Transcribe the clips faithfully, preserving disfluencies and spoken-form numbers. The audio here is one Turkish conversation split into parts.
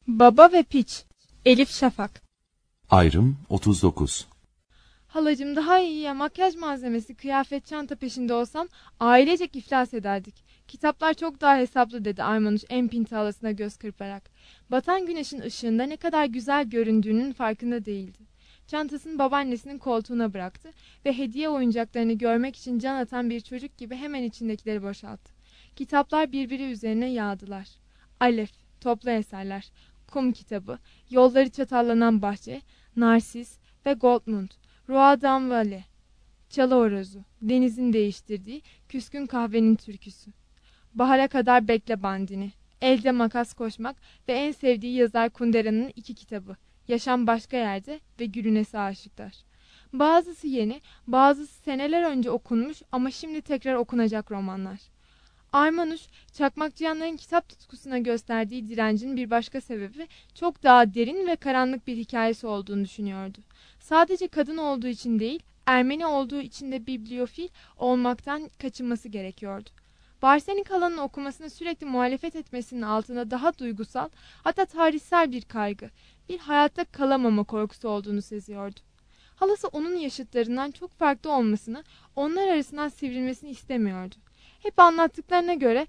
Baba ve Piç. Elif Şafak. Ayrım otuz dokuz. Halacığım, daha iyiye makyaj malzemesi, kıyafet, çanta peşinde olsam ailecek iflas ederdik. Kitaplar çok daha hesaplı, dedi Armanuş en pinti halasına göz kırparak. Batan güneşin ışığında ne kadar güzel göründüğünün farkında değildi. Çantasını babaannesinin koltuğuna bıraktı ve hediye oyuncaklarını görmek için can atan bir çocuk gibi hemen içindekileri boşalttı. Kitaplar birbiri üzerine yağdılar. Alef, toplu eserler, kum kitabı, yolları çatallanan bahçe, Narsis ve Goldmund, Roi d'Anvale, çalı horozu, denizin değiştirdiği küskün kahvenin türküsü. Bahara kadar bekle bandini, elde makas koşmak ve en sevdiği yazar Kundera'nın iki kitabı, Yaşam Başka Yerde ve Gülünesi Aşıklar. Bazısı yeni, bazısı seneler önce okunmuş ama şimdi tekrar okunacak romanlar. Armanuş, çakmakçıyanların kitap tutkusuna gösterdiği direncin bir başka sebebi çok daha derin ve karanlık bir hikayesi olduğunu düşünüyordu. Sadece kadın olduğu için değil, Ermeni olduğu için de bibliofil olmaktan kaçınması gerekiyordu. Barsenik Hala'nın okumasına sürekli muhalefet etmesinin altında daha duygusal, hatta tarihsel bir kaygı, bir hayatta kalamama korkusu olduğunu seziyordu. Halası onun yaşıtlarından çok farklı olmasını, onlar arasından sivrilmesini istemiyordu. Hep anlattıklarına göre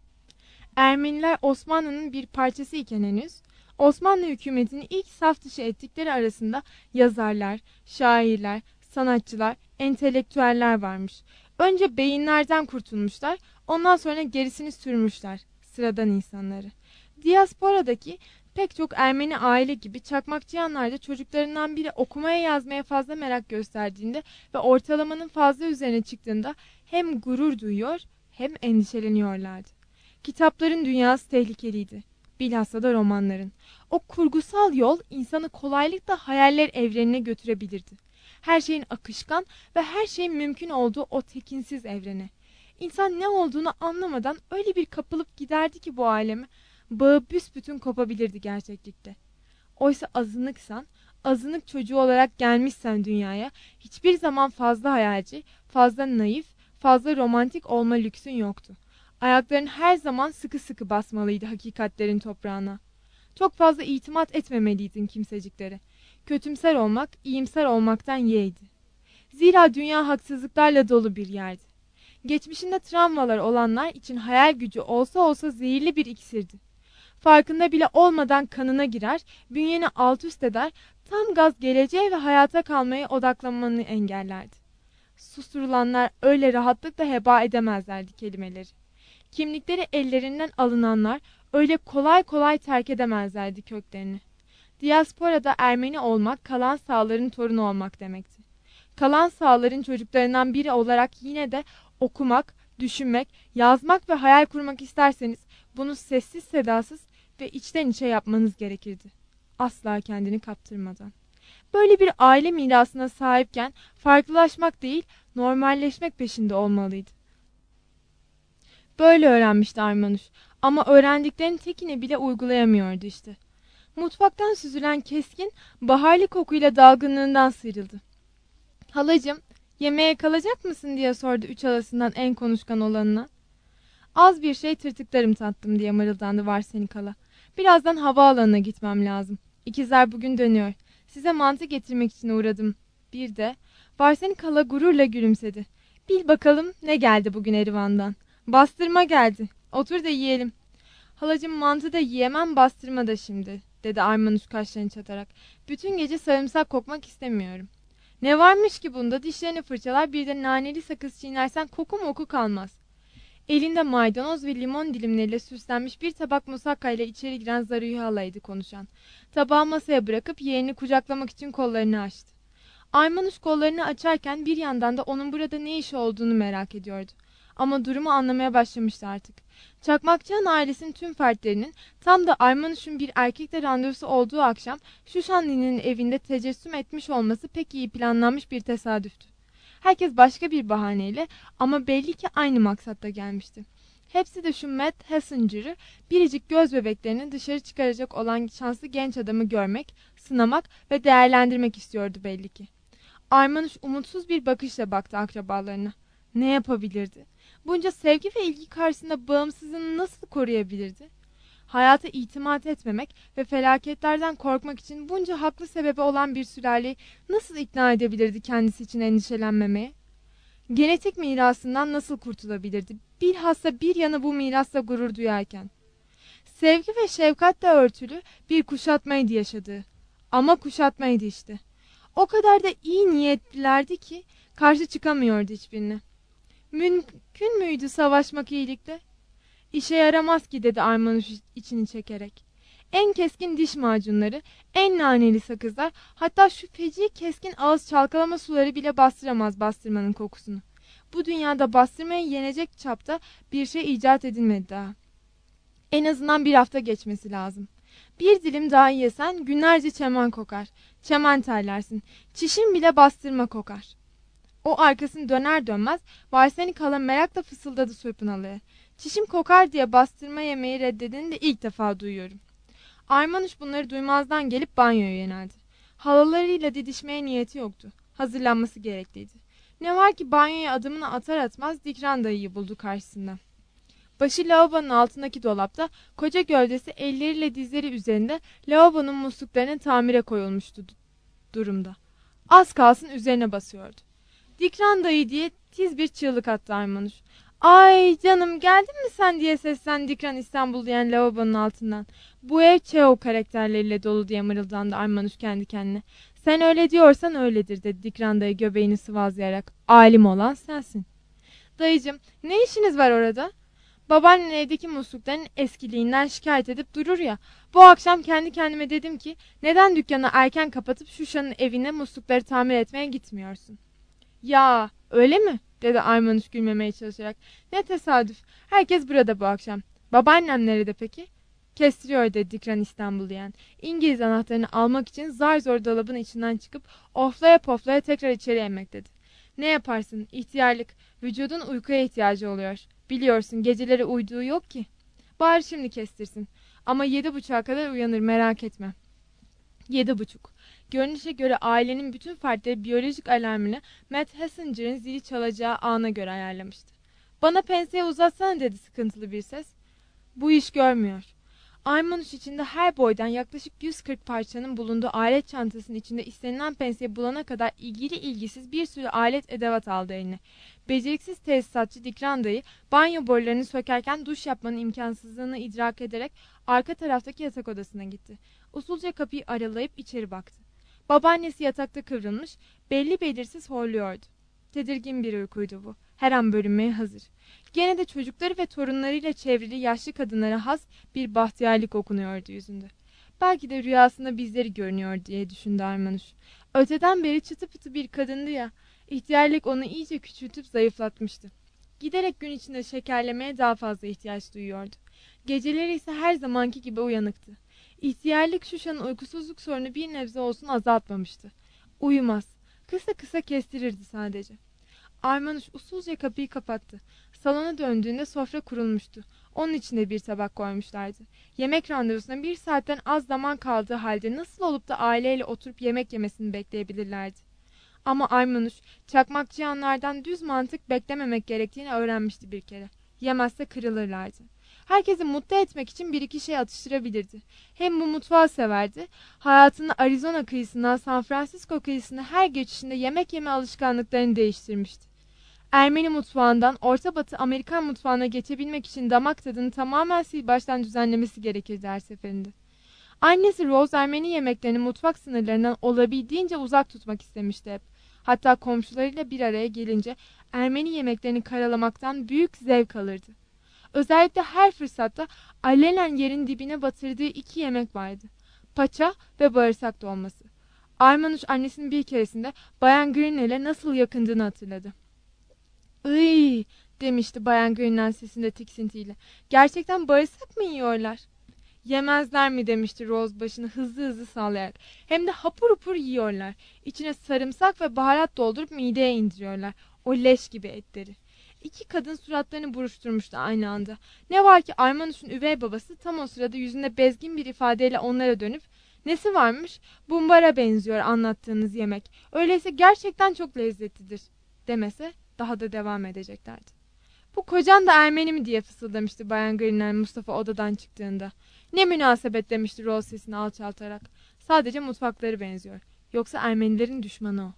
Ermeniler Osmanlı'nın bir parçası iken henüz, Osmanlı hükümetini ilk saf dışı ettikleri arasında yazarlar, şairler, sanatçılar, entelektüeller varmış. Önce beyinlerden kurtulmuşlar, ondan sonra gerisini sürmüşler, sıradan insanları. Diasporadaki pek çok Ermeni aile gibi çakmakçıyanlar da çocuklarından biri okumaya yazmaya fazla merak gösterdiğinde ve ortalamanın fazla üzerine çıktığında hem gurur duyuyor hem endişeleniyorlardı. Kitapların dünyası tehlikeliydi. Bilhassa da romanların. O kurgusal yol insanı kolaylıkla hayaller evrenine götürebilirdi. Her şeyin akışkan ve her şeyin mümkün olduğu o tekinsiz evrene. İnsan ne olduğunu anlamadan öyle bir kapılıp giderdi ki bu aleme, bağı büsbütün kopabilirdi gerçeklikte. Oysa azınlıksan, azınlık çocuğu olarak gelmişsen dünyaya, hiçbir zaman fazla hayalci, fazla naif, fazla romantik olma lüksün yoktu. Ayakların her zaman sıkı sıkı basmalıydı hakikatlerin toprağına. Çok fazla itimat etmemeliydin kimseciklere. Kötümser olmak, iyimser olmaktan yeğdi. Zira dünya haksızlıklarla dolu bir yerdi. Geçmişinde travmalar olanlar için hayal gücü olsa olsa zehirli bir iksirdi. Farkında bile olmadan kanına girer, bünyeni alt üst eder, tam gaz geleceğe ve hayata kalmaya odaklanmanı engellerdi. Susturulanlar öyle rahatlıkla heba edemezlerdi kelimeleri. Kimlikleri ellerinden alınanlar öyle kolay kolay terk edemezlerdi köklerini. Diasporada Ermeni olmak, kalan sağların torunu olmak demekti. Kalan sağların çocuklarından biri olarak yine de okumak, düşünmek, yazmak ve hayal kurmak isterseniz bunu sessiz sedasız ve içten içe yapmanız gerekirdi. Asla kendini kaptırmadan. Böyle bir aile mirasına sahipken farklılaşmak değil, normalleşmek peşinde olmalıydı. Böyle öğrenmişti Armanuş ama öğrendiklerinin tekini bile uygulayamıyordu işte. Mutfaktan süzülen keskin, baharlı kokuyla dalgınlığından sıyrıldı. Halacığım, yemeğe kalacak mısın diye sordu üç halasından en konuşkan olanına. Az bir şey tırtıklarım tattım diye mırıldandı Varsenik hala. Birazdan havaalanına gitmem lazım. İkizler bugün dönüyor. Size mantı getirmek için uğradım. Bir de Varsenik hala gururla gülümsedi. Bil bakalım ne geldi bugün Erivan'dan. Bastırma geldi. Otur da yiyelim. Halacığım, mantı da yiyemem, bastırma da şimdi, dedi Armanuş kaşlarını çatarak. Bütün gece sarımsak kokmak istemiyorum. Ne varmış ki bunda? Dişlerini fırçalar, bir de naneli sakız çiğnersen koku moku kalmaz. Elinde maydanoz ve limon dilimleriyle süslenmiş bir tabak musakka ile içeri giren Zaruhi halaydı konuşan. Tabağı masaya bırakıp yeğenini kucaklamak için kollarını açtı. Armanuş kollarını açarken bir yandan da onun burada ne işi olduğunu merak ediyordu. Ama durumu anlamaya başlamıştı artık. Çakmakçıyan ailesinin tüm fertlerinin tam da Armanuş'un bir erkekle randevusu olduğu akşam Şuşanlı'nın evinde tecessüm etmiş olması pek iyi planlanmış bir tesadüftü. Herkes başka bir bahaneyle ama belli ki aynı maksatta gelmişti. Hepsi de şu Matt Hassinger'ı, biricik göz bebeklerini dışarı çıkaracak olan şanslı genç adamı görmek, sınamak ve değerlendirmek istiyordu belli ki. Armanuş umutsuz bir bakışla baktı akrabalarına. Ne yapabilirdi? Bunca sevgi ve ilgi karşısında bağımsızlığını nasıl koruyabilirdi? Hayata itimat etmemek ve felaketlerden korkmak için bunca haklı sebebi olan bir sülaleyi nasıl ikna edebilirdi kendisi için endişelenmemeye? Genetik mirasından nasıl kurtulabilirdi? Bilhassa bir yana bu mirasla gurur duyarken. Sevgi ve şefkatle örtülü bir kuşatmaydı yaşadığı. Ama kuşatmaydı işte. O kadar da iyi niyetlilerdi ki karşı çıkamıyordu hiçbirine. Mümkün müydü savaşmak iyilikle? İşe yaramaz ki dedi Armanuş içini çekerek. En keskin diş macunları, en naneli sakızlar, hatta şu feci keskin ağız çalkalama suları bile bastıramaz bastırmanın kokusunu. Bu dünyada bastırmayı yenecek çapta bir şey icat edilmedi daha. En azından bir hafta geçmesi lazım. Bir dilim daha yesen günlerce çemen kokar. Çemen terlersin. Çişin bile bastırma kokar. O arkasını döner dönmez Varsenik hala merakla fısıldadı Surpınalı'ya. Çişim kokar diye bastırma yemeği reddedeni de ilk defa duyuyorum. Armanuş bunları duymazdan gelip banyoya yöneldi. Halalarıyla didişmeye niyeti yoktu. Hazırlanması gerekliydi. Ne var ki banyoya adımını atar atmaz Dikran dayıyı buldu karşısında. Başı lavabonun altındaki dolapta, koca gövdesi elleriyle dizleri üzerinde lavabonun musluklarının tamire koyulmuştu durumda. Az kalsın üzerine basıyordu. Dikran dayı diye tiz bir çığlık attı Armanuş. Ay canım geldin mi sen diye seslendi Dikran İstanbul diyen lavabonun altından. Bu ev Çehov karakterleriyle dolu diye mırıldandı Armanuş kendi kendine. Sen öyle diyorsan öyledir dedi Dikran dayı göbeğini sıvazlayarak. Alim olan sensin. Dayıcım ne işiniz var orada? Babaannen evdeki muslukların eskiliğinden şikayet edip durur ya. Bu akşam kendi kendime dedim ki neden dükkanı erken kapatıp Şuşa'nın evine muslukları tamir etmeye gitmiyorsun? Ya öyle mi? Dedi Armanuş gülmemeye çalışarak. Ne tesadüf. Herkes burada bu akşam. Babaannem nerede peki? Kestiriyor dedi Dikran İstanbul diyen. İngiliz anahtarını almak için zar zor dolabın içinden çıkıp oflaya poflaya tekrar içeri emmek dedi. Ne yaparsın? İhtiyarlık. Vücudun uykuya ihtiyacı oluyor. Biliyorsun geceleri uyuduğu yok ki. Bari şimdi kestirsin. Ama yedi buçuğa kadar uyanır merak etme. Yedi buçuk. Görünüşe göre ailenin bütün fertleri biyolojik alarmını Matt Hassinger'ın zili çalacağı ana göre ayarlamıştı. Bana penseyi uzatsana dedi sıkıntılı bir ses. Bu iş görmüyor. Armanuş içinde her boydan yaklaşık yüz kırk parçanın bulunduğu alet çantasının içinde istenilen penseyi bulana kadar ilgili ilgisiz bir sürü alet edevat aldı eline. Beceriksiz tesisatçı Dikran dayı banyo borularını sökerken duş yapmanın imkansızlığını idrak ederek arka taraftaki yatak odasına gitti. Usulca kapıyı aralayıp içeri baktı. Babaannesi yatakta kıvrılmış, belli belirsiz horluyordu. Tedirgin bir uykuydu bu. Her an bölünmeye hazır. Gene de çocukları ve torunlarıyla çevrili yaşlı kadınlara has bir bahtiyarlık okunuyordu yüzünde. Belki de rüyasında bizleri görünüyor diye düşündü Armanuş. Öteden beri çıtı pıtı bir kadındı ya, ihtiyarlık onu iyice küçültüp zayıflatmıştı. Giderek gün içinde şekerlemeye daha fazla ihtiyaç duyuyordu. Geceleri ise her zamanki gibi uyanıktı. İhtiyarlık Şuşa'nın uykusuzluk sorunu bir nebze olsun azaltmamıştı. Uyumaz. Kısa kısa kestirirdi sadece. Armanuş usulca kapıyı kapattı. Salona döndüğünde sofra kurulmuştu. Onun içinde bir tabak koymuşlardı. Yemek randevusuna bir saatten az zaman kaldığı halde nasıl olup da aileyle oturup yemek yemesini bekleyebilirlerdi? Ama Armanuş çakmakçıyanlardan düz mantık beklememek gerektiğini öğrenmişti bir kere. Yemezse kırılırlardı. Herkesi mutlu etmek için bir iki şey atıştırabilirdi. Hem bu mutfağı severdi. Hayatında Arizona kıyısından San Francisco kıyısına her geçişinde yemek yeme alışkanlıklarını değiştirmişti. Ermeni mutfağından Orta Batı Amerikan mutfağına geçebilmek için damak tadını tamamen sil baştan düzenlemesi gerekirdi her seferinde. Annesi Rose Ermeni yemeklerini mutfak sınırlarından olabildiğince uzak tutmak istemişti hep. Hatta komşularıyla bir araya gelince Ermeni yemeklerini karalamaktan büyük zevk alırdı. Özellikle her fırsatta alenen yerin dibine batırdığı iki yemek vardı. Paça ve bağırsak dolması. Armanuş annesinin bir keresinde Bayan Green'le nasıl yakındığını hatırladı. "Iy!" demişti Bayan Green'in sesinde tiksintiyle. "Gerçekten bağırsak mı yiyorlar?" "Yemezler mi?" demişti Rose başını hızlı hızlı sallayarak. "Hem de hapur hapur yiyorlar. İçine sarımsak ve baharat doldurup mideye indiriyorlar. O leş gibi etleri." İki kadın suratlarını buruşturmuştu aynı anda. Ne var ki Armanuş'un üvey babası tam o sırada yüzünde bezgin bir ifadeyle onlara dönüp "Nesi varmış? Bumbara benziyor anlattığınız yemek. Öyleyse gerçekten çok lezzetlidir." demese daha da devam edeceklerdi. Bu kocan da Ermeni mi diye fısıldamıştı Bayan Greener Mustafa odadan çıktığında. Ne münasebet demişti Rose sesini alçaltarak. Sadece mutfakları benziyor. Yoksa Ermenilerin düşmanı o.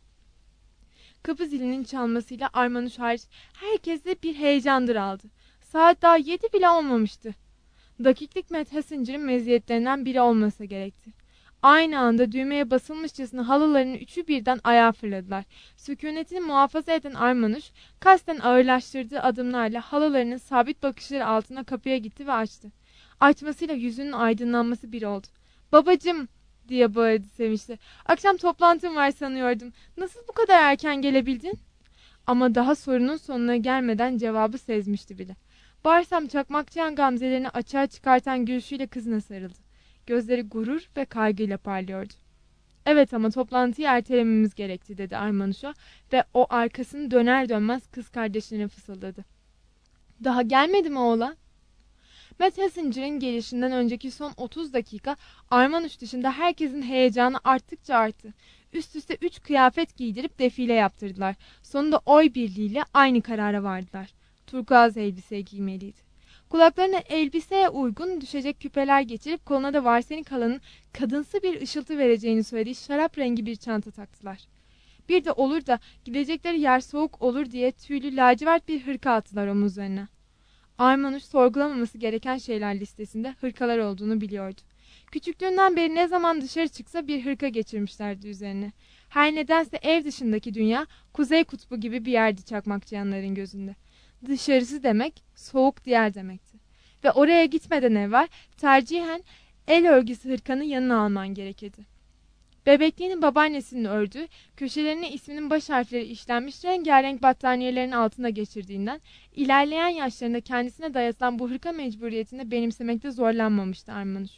Kapı zilinin çalmasıyla Armanuş hariç herkese bir heyecandır aldı. Saat daha yedi bile olmamıştı. Dakiklik Matt Hassinger'ın meziyetlerinden biri olmasa gerekti. Aynı anda düğmeye basılmışçasına halıların üçü birden ayağa fırladılar. Sükunetini muhafaza eden Armanuş, kasten ağırlaştırdığı adımlarla halılarının sabit bakışları altına kapıya gitti ve açtı. Açmasıyla yüzünün aydınlanması bir oldu. "Babacığım!" diye bağırdı sevinçle. "Akşam toplantım var sanıyordum. Nasıl bu kadar erken gelebildin?" Ama daha sorunun sonuna gelmeden cevabı sezmişti bile. Bağırsam çakmakçıyan gamzelerini açığa çıkartan gülüşüyle kızına sarıldı. Gözleri gurur ve kaygıyla parlıyordu. "Evet ama toplantıyı ertelememiz gerekti," dedi Armanuş'a ve o arkasını döner dönmez kız kardeşine fısıldadı. "Daha gelmedi mi oğlan?" Matt Hassinger'ın gelişinden önceki son otuz dakika Armanuş dışında herkesin heyecanı arttıkça arttı. Üst üste üç kıyafet giydirip defile yaptırdılar. Sonunda oy birliğiyle aynı karara vardılar. Turkuaz elbise giymeliydi. Kulaklarına elbiseye uygun düşecek küpeler geçirip koluna da Varsenik halanın kadınsı bir ışıltı vereceğini söylediği şarap rengi bir çanta taktılar. Bir de olur da gidecekleri yer soğuk olur diye tüylü lacivert bir hırka attılar omuzlarına. Armanuş sorgulamaması gereken şeyler listesinde hırkalar olduğunu biliyordu. Küçüklüğünden beri ne zaman dışarı çıksa bir hırka geçirmişlerdi üzerine. Her nedense ev dışındaki dünya Kuzey Kutbu gibi bir yerdi çakmakçıyanların gözünde. Dışarısı demek soğuk diğer demekti. Ve oraya gitmeden evvel tercihen el örgüsü hırkanı yanına alman gerekirdi. Bebekliğini babaannesinin ördüğü, köşelerine isminin baş harfleri işlenmiş rengarenk battaniyelerin altına geçirdiğinden, ilerleyen yaşlarında kendisine dayatılan bu hırka mecburiyetini benimsemekte zorlanmamıştı Armanuş.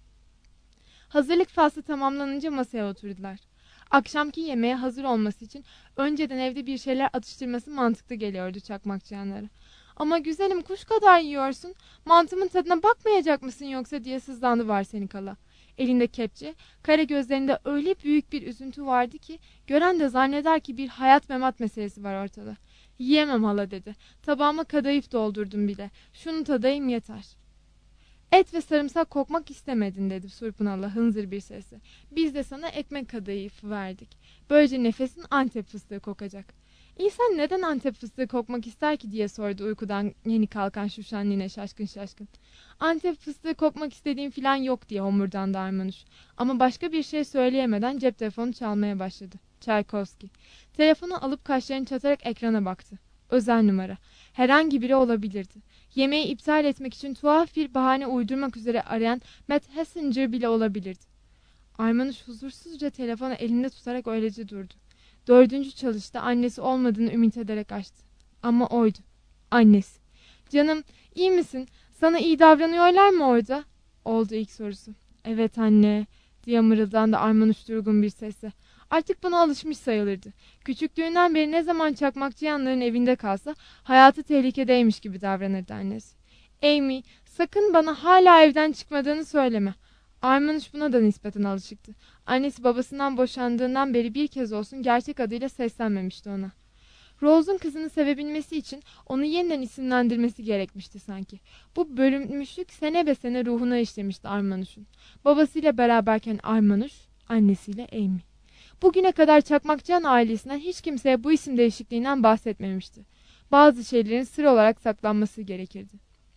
Hazırlık faslı tamamlanınca masaya oturdular. Akşamki yemeğe hazır olması için önceden evde bir şeyler atıştırması mantıklı geliyordu çakmakçıyanlara. "Ama güzelim, kuş kadar yiyorsun, mantımın tadına bakmayacak mısın yoksa?" diye sızlandı Varsenik hala. Elinde kepçe, kara gözlerinde öyle büyük bir üzüntü vardı ki gören de zanneder ki bir hayat memat meselesi var ortada. "Yiyemem hala," dedi. "Tabağıma kadayıf doldurdum bile. Şunu tadayım yeter." "Et ve sarımsak kokmak istemedin," dedi Surpunallah hınzır bir sesle. "Biz de sana ekmek kadayıfı verdik. Böylece nefesin Antep fıstığı kokacak." "İnsan neden Antep fıstığı kokmak ister ki?" diye sordu uykudan yeni kalkan Şuşan nine şaşkın şaşkın. "Antep fıstığı kokmak istediğim filan yok," diye homurdandı Armanuş. Ama başka bir şey söyleyemeden cep telefonu çalmaya başladı. Çaykovski. Telefonu alıp kaşlarını çatarak ekrana baktı. Özel numara. Herhangi biri olabilirdi. Yemeği iptal etmek için tuhaf bir bahane uydurmak üzere arayan Matt Hassinger bile olabilirdi. Armanuş huzursuzca telefonu elinde tutarak öylece durdu. Dördüncü çalışta annesi olmadığını ümit ederek açtı. Ama oydu. Annesi. "Canım, iyi misin? Sana iyi davranıyorlar mı orada?" oldu ilk sorusu. "Evet anne," diye mırıldandı Armanuş durgun bir sesle. Artık buna alışmış sayılırdı. Küçüklüğünden beri ne zaman çakmakçıyanların evinde kalsa hayatı tehlikedeymiş gibi davranırdı annesi. "Amy, sakın bana hala evden çıkmadığını söyleme." Armanuş buna da nispeten alışıktı. Annesi babasından boşandığından beri bir kez olsun gerçek adıyla seslenmemişti ona. Rose'un kızını sevebilmesi için onu yeniden isimlendirmesi gerekmişti sanki. Bu bölünmüşlük sene be sene ruhuna işlemişti Armanuş'un. Babasıyla beraberken Armanuş, annesiyle Amy. Bugüne kadar Çakmakçıyan ailesinden hiç kimseye bu isim değişikliğinden bahsetmemişti. Bazı şeylerin sır olarak saklanması gerekirdi.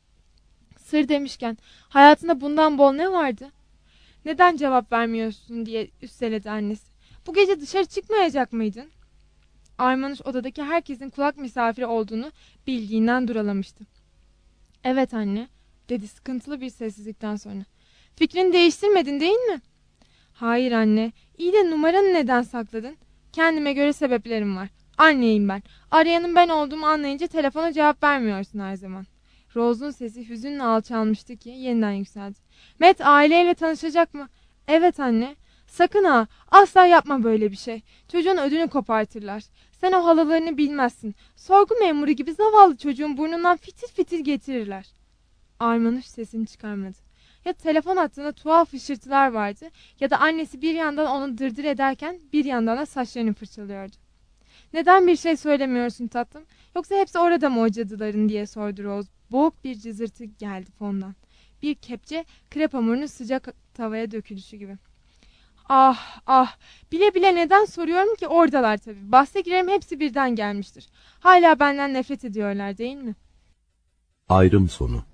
Sır demişken hayatında bundan bol ne vardı? "Neden cevap vermiyorsun?" diye üsteledi annesi. "Bu gece dışarı çıkmayacak mıydın?" Armanuş odadaki herkesin kulak misafiri olduğunu bildiğinden duralamıştı. "Evet anne," dedi sıkıntılı bir sessizlikten sonra. "Fikrini değiştirmedin değil mi?" "Hayır anne. İyi de numaranı neden sakladın?" "Kendime göre sebeplerim var. Anneyim ben. Arayanın ben olduğumu anlayınca telefona cevap vermiyorsun her zaman." Rose'un sesi hüzünle alçalmıştı ki yeniden yükseldi. "Matt aileyle tanışacak mı?" "Evet anne." "Sakın ha, asla yapma böyle bir şey. Çocuğun ödünü kopartırlar. Sen o halalarını bilmezsin. Sorgu memuru gibi zavallı çocuğun burnundan fitil fitil getirirler." Armanuş sesini çıkarmadı. Ya telefon hattında tuhaf hışırtılar vardı ya da annesi bir yandan onu dırdır ederken bir yandan da saçlarını fırçalıyordu. "Neden bir şey söylemiyorsun tatlım? Yoksa hepsi orada mı o cadıların diye sordu Rose. Boğuk bir cızırtı geldi fondan. Bir kepçe krep hamurunun sıcak tavaya dökülüşü gibi. Ah ah, bile bile neden soruyorum ki, oradalar tabii. Bahse girerim hepsi birden gelmiştir. Hala benden nefret ediyorlar değil mi? Ayrım sonu.